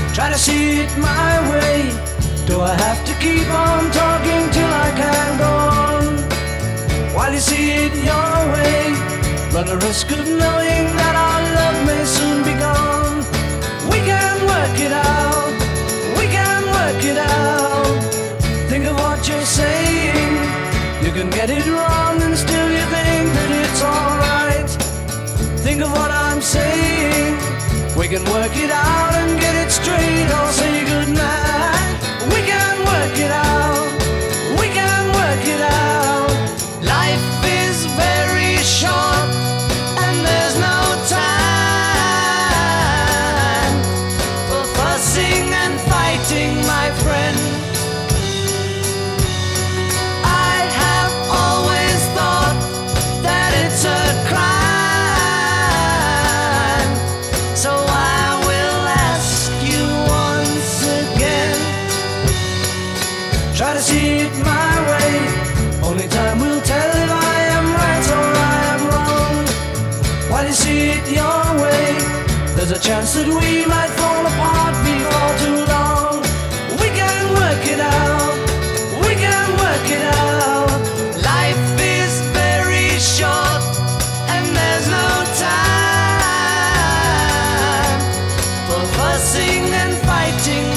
Try to see it my way. Do I have to keep on talking till I can go on? While you see it your way, run the risk of knowing that our love may soon be gone. We can work it out, we can work it out. Think of what you're saying. You can get it wrong and still you think that it's alright. Think of what I'm saying. We can work it out and get it straight or say goodnight. We can work it out, we can work it out. Life is very short and there's no time for fussing and fighting, my friend. I have always thought that it's a crime, so I will ask you once again. Try to see it my way. Only time will tell if I am right or I am wrong. While you see it your way, there's a chance that we might fall apart before too long. We can work it out, we can work it out. Life is very short and there's no time for fussing and fighting,